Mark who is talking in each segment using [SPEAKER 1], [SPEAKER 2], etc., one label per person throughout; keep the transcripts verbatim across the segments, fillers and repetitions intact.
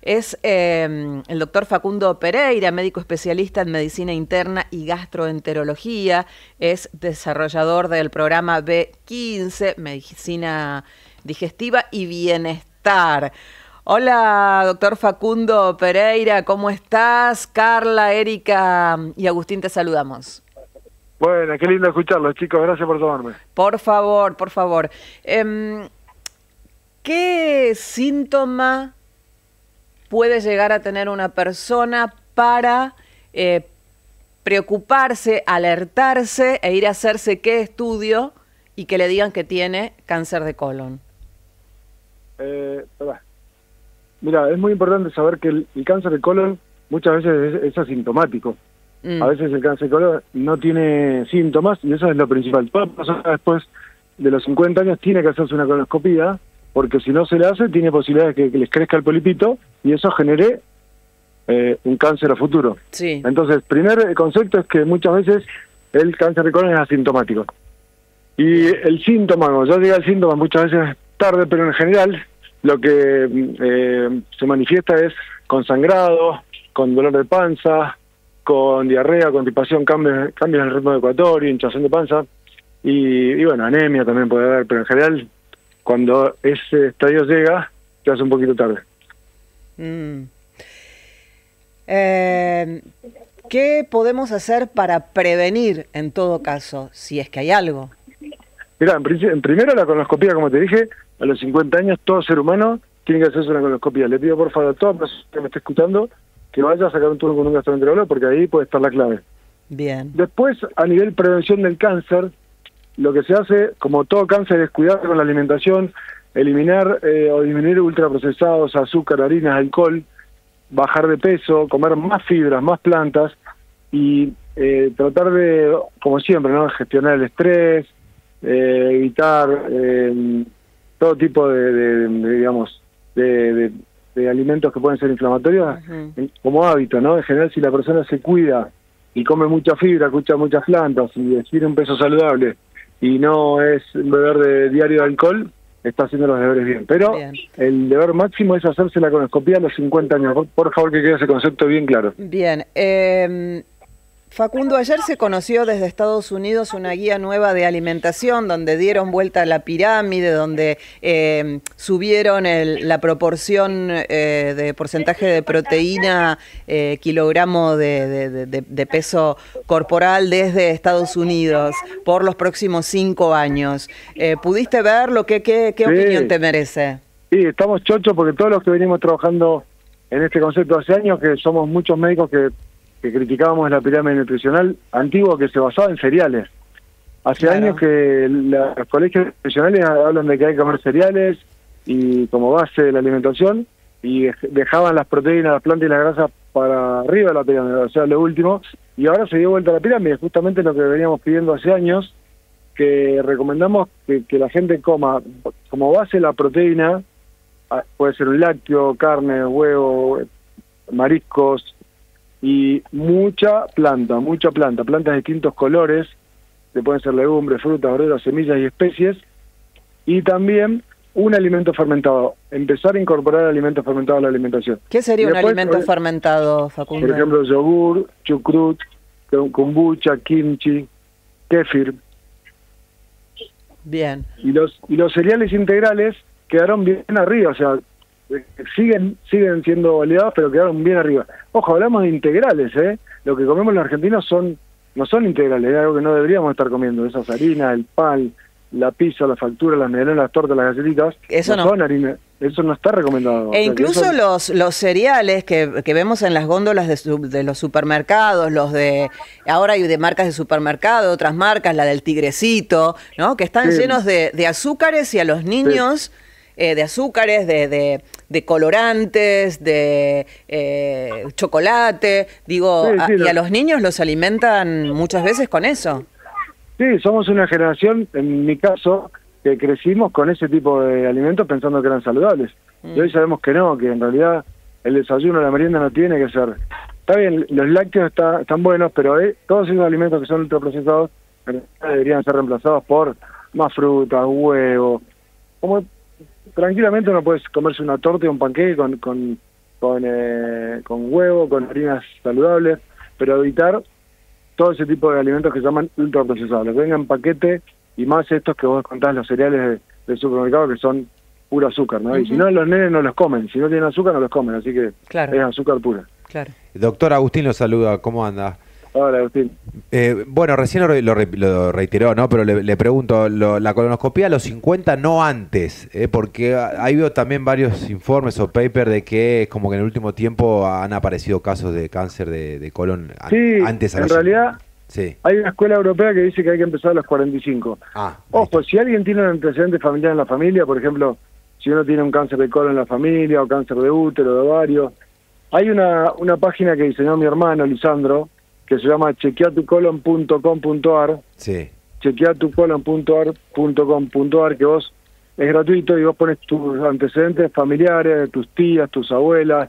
[SPEAKER 1] Es eh, el doctor Facundo Pereira, médico especialista en medicina interna y gastroenterología. Es desarrollador del programa B quince, medicina digestiva y bienestar. Hola, doctor Facundo Pereira, ¿cómo estás? Carla, Erika y Agustín te saludamos.
[SPEAKER 2] Bueno, qué lindo escucharlos, chicos. Gracias por tomarme.
[SPEAKER 1] Por favor, por favor. Eh, ¿Qué síntoma puede llegar a tener una persona para eh, preocuparse, alertarse e ir a hacerse qué estudio y que le digan que tiene cáncer de colon?
[SPEAKER 2] Eh, Mira, es muy importante saber que el, el cáncer de colon muchas veces es, es asintomático. Mm. A veces el cáncer de colon no tiene síntomas y eso es lo principal. Toda persona después de los cincuenta años tiene que hacerse una colonoscopía, porque si no se le hace, tiene posibilidades de que, que les crezca el polipito y eso genere eh, un cáncer a futuro.
[SPEAKER 1] Sí.
[SPEAKER 2] Entonces, primer concepto es que muchas veces el cáncer de colon es asintomático. Y el síntoma, cuando ya llega el síntoma, muchas veces es tarde, pero en general lo que eh, se manifiesta es con sangrado, con dolor de panza, con diarrea, constipación, cambios, cambios en el ritmo ecuatorio, hinchazón de panza y, y bueno, anemia también puede haber, pero en general cuando ese estadio llega, se hace un poquito tarde.
[SPEAKER 1] Mm. Eh, ¿Qué podemos hacer para prevenir en todo caso, si es que hay algo?
[SPEAKER 2] Mira, en, en primero la colonoscopía, como te dije, a los cincuenta años todo ser humano tiene que hacerse una colonoscopía. Le pido por favor a toda persona que me esté escuchando que vaya a sacar un turno con un gastroenterólogo porque ahí puede estar la clave.
[SPEAKER 1] Bien.
[SPEAKER 2] Después, a nivel prevención del cáncer, lo que se hace, como todo cáncer, es cuidar con la alimentación, eliminar eh, o disminuir ultraprocesados, azúcar, harinas, alcohol, bajar de peso, comer más fibras, más plantas y eh, tratar de, como siempre, ¿no?, gestionar el estrés, eh, evitar eh, todo tipo de, de, de digamos, de, de, de alimentos que pueden ser inflamatorios, uh-huh. como hábito, ¿no? En general, si la persona se cuida y come mucha fibra, escucha muchas plantas y tiene un peso saludable y no es un beber de diario de alcohol, está haciendo los deberes bien. Pero bien. El deber máximo es hacerse la colonoscopía a los cincuenta años. Por, por favor, que quede ese concepto bien claro.
[SPEAKER 1] Bien. Eh, Facundo, ayer se conoció desde Estados Unidos una guía nueva de alimentación donde dieron vuelta a la pirámide, donde eh, subieron el, la proporción eh, de porcentaje de proteína, eh, kilogramo de, de, de, de peso corporal desde Estados Unidos por los próximos cinco años. Eh, ¿Pudiste verlo? ¿Qué, qué, qué sí. opinión te merece?
[SPEAKER 2] Sí, estamos chochos porque todos los que venimos trabajando en este concepto hace años, que somos muchos médicos que que criticábamos la pirámide nutricional antigua que se basaba en cereales. Hace claro. años que la, los colegios nutricionales hablan de que hay que comer cereales y como base de la alimentación y dejaban las proteínas, las plantas y las grasas para arriba de la pirámide, o sea, lo último, y ahora se dio vuelta a la pirámide, justamente lo que veníamos pidiendo hace años, que recomendamos que, que la gente coma como base la proteína, puede ser un lácteo, carne, huevo, mariscos, y mucha planta, mucha planta, plantas de distintos colores, que pueden ser legumbres, frutas, verduras, semillas y especies, y también un alimento fermentado, empezar a incorporar alimentos fermentados a la alimentación.
[SPEAKER 1] ¿Qué sería
[SPEAKER 2] después,
[SPEAKER 1] un alimento por, fermentado, Facundo?
[SPEAKER 2] Por ejemplo, yogur, chucrut, kombucha, kimchi, kéfir.
[SPEAKER 1] Bien.
[SPEAKER 2] Y los, y los cereales integrales quedaron bien arriba, o sea, siguen siguen siendo validados, pero quedaron bien arriba. Ojo, hablamos de integrales, ¿eh? Lo que comemos los argentinos son no son integrales, es algo que no deberíamos estar comiendo. Esas harinas, el pan, la pizza, la factura, las medialunas, las tortas, las galletitas,
[SPEAKER 1] eso no,
[SPEAKER 2] no son harinas. Eso no está recomendado.
[SPEAKER 1] E incluso
[SPEAKER 2] o sea, eso...
[SPEAKER 1] los los cereales que, que vemos en las góndolas de, su, de los supermercados, los de ahora hay de marcas de supermercado, otras marcas, la del Tigrecito, ¿no? Que están sí. llenos de, de azúcares y a los niños... Sí. Eh, de azúcares, de, de, de colorantes, de eh, chocolate, digo, sí, sí, a, y a los niños los alimentan muchas veces con eso.
[SPEAKER 2] Sí, somos una generación, en mi caso, que crecimos con ese tipo de alimentos pensando que eran saludables. Mm. Y hoy sabemos que no, que en realidad el desayuno, la merienda no tiene que ser. Está bien, los lácteos está, están buenos, pero eh, todos esos alimentos que son ultraprocesados deberían ser reemplazados por más frutas, huevos, como... Tranquilamente uno puede comerse una torta y un panqueque con, con, con, eh, con huevo, con harinas saludables, pero evitar todo ese tipo de alimentos que se llaman ultraprocesados, los que vengan en paquete, y más estos que vos contás, los cereales de, del supermercado, que son puro azúcar, ¿no? Uh-huh. Y si no, los nenes no los comen, si no tienen azúcar no los comen, así que claro. Es azúcar pura.
[SPEAKER 1] Claro.
[SPEAKER 3] Doctor Agustín lo saluda, ¿cómo anda?
[SPEAKER 2] Hola, Agustín.
[SPEAKER 3] Eh, bueno, recién lo, lo, lo reiteró, ¿no? Pero le, le pregunto, lo, la colonoscopía a los cincuenta, no antes, ¿eh? Porque ahí veo también varios informes o papers de que como que en el último tiempo han aparecido casos de cáncer de, de colon
[SPEAKER 2] sí,
[SPEAKER 3] antes a
[SPEAKER 2] en
[SPEAKER 3] los
[SPEAKER 2] realidad
[SPEAKER 3] sí.
[SPEAKER 2] Hay una escuela europea que dice que hay que empezar a los cuarenta y cinco.
[SPEAKER 3] Ah,
[SPEAKER 2] Ojo, si alguien tiene un antecedente familiar en la familia, por ejemplo, si uno tiene un cáncer de colon en la familia o cáncer de útero, de ovario, hay una, una página que diseñó mi hermano, Lisandro, que se llama chequeatucolon punto com punto ar,
[SPEAKER 3] sí.
[SPEAKER 2] chequeatucolon punto com punto ar, que vos es gratuito y vos pones tus antecedentes familiares, tus tías, tus abuelas,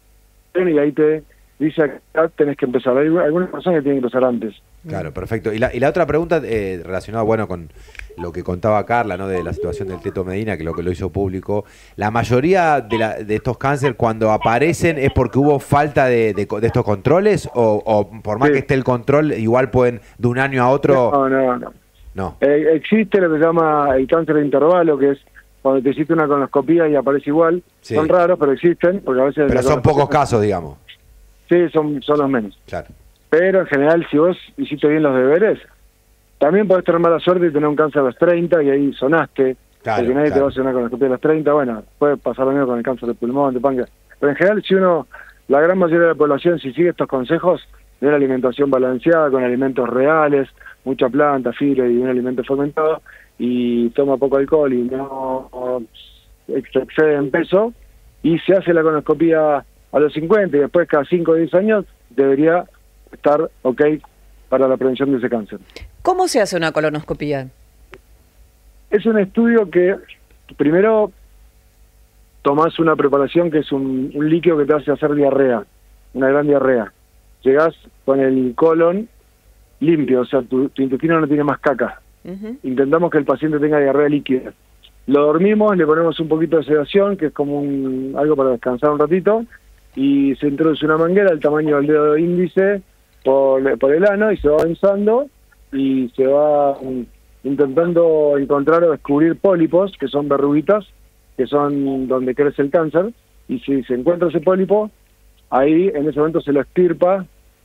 [SPEAKER 2] y ahí te dice acá tenés que empezar. Hay algunas personas que tienen que empezar antes.
[SPEAKER 3] Claro, perfecto. Y la, y la otra pregunta eh, relacionada, bueno, con lo que contaba Carla, ¿no? De la situación del Teto Medina, que lo que lo hizo público. La mayoría de, la, de estos cánceres, cuando aparecen, ¿es porque hubo falta de, de, de estos controles? O, o por más sí. que esté el control, igual pueden de un año a otro...
[SPEAKER 2] No, no, no.
[SPEAKER 3] no.
[SPEAKER 2] Eh, existe lo que se llama el cáncer de intervalo, que es cuando te hiciste una colonoscopía y aparece igual. Sí. Son raros, pero existen. Porque a veces
[SPEAKER 3] pero son pocos casos, digamos.
[SPEAKER 2] Sí, son, son los menos.
[SPEAKER 3] Claro.
[SPEAKER 2] Pero en general, si vos hiciste bien los deberes, también podés tener mala suerte y tener un cáncer a los treinta y ahí sonaste,
[SPEAKER 3] claro,
[SPEAKER 2] porque nadie
[SPEAKER 3] claro.
[SPEAKER 2] te va a hacer una colonoscopia a los treinta. Bueno, puede pasar lo mismo con el cáncer de pulmón, de páncreas. Pero en general, si uno, la gran mayoría de la población, si sigue estos consejos de una alimentación balanceada, con alimentos reales, mucha planta, fibra y un alimento fermentado, y toma poco alcohol y no excede en peso, y se hace la colonoscopia a los cincuenta y después cada cinco o diez años, debería estar ok para la prevención de ese cáncer.
[SPEAKER 1] ¿Cómo se hace una colonoscopia?
[SPEAKER 2] Es un estudio que primero tomás una preparación que es un, un líquido que te hace hacer diarrea, una gran diarrea. Llegás con el colon limpio, o sea, tu, tu intestino no tiene más caca. Uh-huh. Intentamos que el paciente tenga diarrea líquida. Lo dormimos, le ponemos un poquito de sedación, que es como un, algo para descansar un ratito, y se introduce una manguera del tamaño del dedo índice por, por el ano y se va avanzando y se va um, intentando encontrar o descubrir pólipos, que son verruguitas, que son donde crece el cáncer, y si se encuentra ese pólipo, ahí en ese momento se lo extirpa,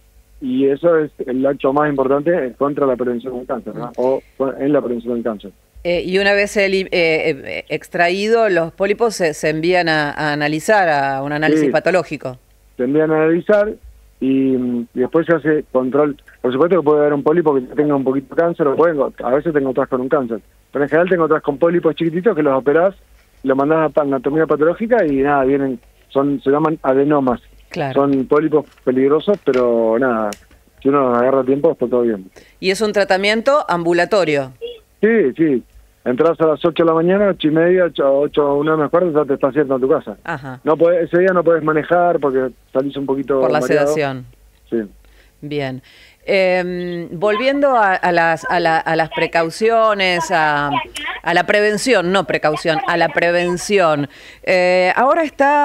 [SPEAKER 2] y eso es el acto más importante contra la prevención del cáncer, ¿no? O en la prevención del cáncer.
[SPEAKER 1] Eh, y una vez el, eh, extraído, los pólipos se, se envían a, a analizar, a un análisis sí, patológico.
[SPEAKER 2] Se envían a analizar y, y después se hace control. Por supuesto que puede haber un pólipo que tenga un poquito de cáncer, o pueden, a veces tengo otras con un cáncer, pero en general tengo otras con pólipos chiquititos que los operás, los mandás a anatomía patológica y nada, vienen, son se llaman adenomas. Claro. Son pólipos peligrosos, pero nada, si uno agarra a tiempo está todo bien.
[SPEAKER 1] ¿Y es un tratamiento ambulatorio?
[SPEAKER 2] Sí, sí. Entrás a las ocho de la mañana, ocho y media, ocho, una menos cuarto, ya te estás haciendo en tu casa.
[SPEAKER 1] Ajá.
[SPEAKER 2] No podés, ese día no podés manejar porque salís un poquito
[SPEAKER 1] por la
[SPEAKER 2] mareado.
[SPEAKER 1] Sedación.
[SPEAKER 2] Sí.
[SPEAKER 1] Bien. Eh, volviendo a, a, las, a, la, a las precauciones, a, a la prevención, no precaución, a la prevención. Eh, ahora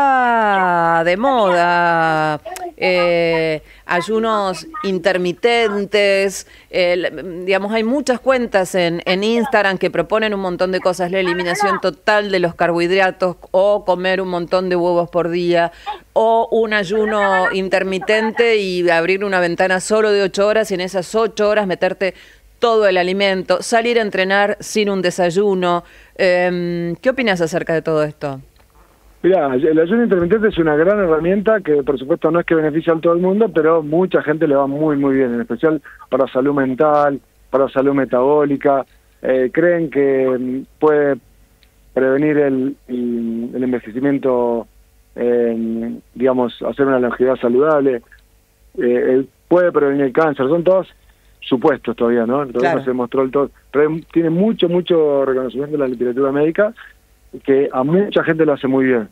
[SPEAKER 1] está de moda eh, ayunos intermitentes, eh, digamos, hay muchas cuentas en, en Instagram que proponen un montón de cosas, la eliminación total de los carbohidratos o comer un montón de huevos por día o un ayuno intermitente y abrir una ventana solo de ocho horas y en esas ocho horas meterte todo el alimento, salir a entrenar sin un desayuno. Eh, ¿Qué opinas acerca de todo esto?
[SPEAKER 2] Mirá, el ayuno intermitente es una gran herramienta que por supuesto no es que beneficia a todo el mundo, pero mucha gente le va muy muy bien, en especial para salud mental, para salud metabólica. Eh, creen que puede prevenir el, el, el envejecimiento, eh, digamos, hacer una longevidad saludable, eh, puede prevenir el cáncer, son todos supuestos todavía, ¿no? Todavía claro. no se demostró el todo, pero tiene mucho, mucho reconocimiento en la literatura médica, que a mucha gente lo hace muy bien.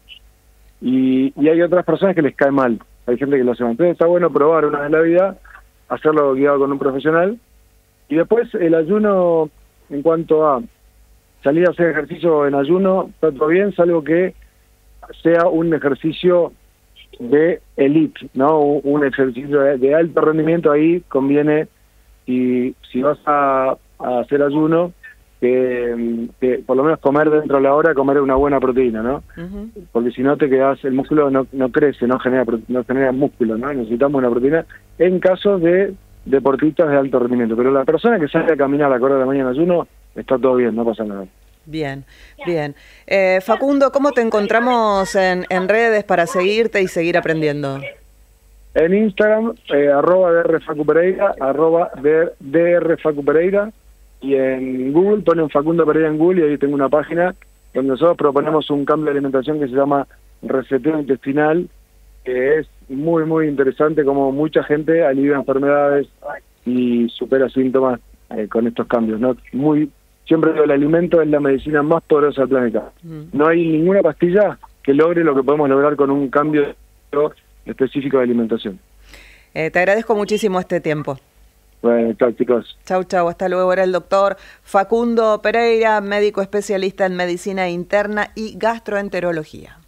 [SPEAKER 2] Y, y hay otras personas que les cae mal, hay gente que lo hace mal. Entonces está bueno probar una vez en la vida, hacerlo guiado con un profesional, y después el ayuno, en cuanto a salir a hacer ejercicio en ayuno, está todo bien, salvo que sea un ejercicio de elite, ¿no? Un, un ejercicio de, de alto rendimiento. Ahí conviene, si, si vas a, a hacer ayuno, que, que por lo menos comer dentro de la hora, comer una buena proteína, ¿no? Uh-huh. Porque si no te quedas, el músculo no, no crece, no genera no genera músculo, ¿no? Necesitamos una proteína en caso de deportistas de alto rendimiento. Pero la persona que sale a caminar a la hora de la mañana en ayuno, está todo bien, no pasa nada.
[SPEAKER 1] Bien, bien. Eh, Facundo, ¿cómo te encontramos en, en redes para seguirte y seguir aprendiendo?
[SPEAKER 2] En Instagram, eh, arroba drfacupereira, arroba drfacupereira, y en Google, ponen Facundo Pereira en Google y ahí tengo una página donde nosotros proponemos un cambio de alimentación que se llama reseteo intestinal, que es muy, muy interesante, como mucha gente alivia enfermedades y supera síntomas eh, con estos cambios, ¿no? Muy, siempre digo, el alimento es la medicina más poderosa del planeta. Mm. No hay ninguna pastilla que logre lo que podemos lograr con un cambio específico de alimentación.
[SPEAKER 1] Eh, te agradezco muchísimo este tiempo.
[SPEAKER 2] Bueno, chao, chicos.
[SPEAKER 1] Chau, chau, hasta luego. Era el doctor Facundo Pereira, médico especialista en medicina interna y gastroenterología.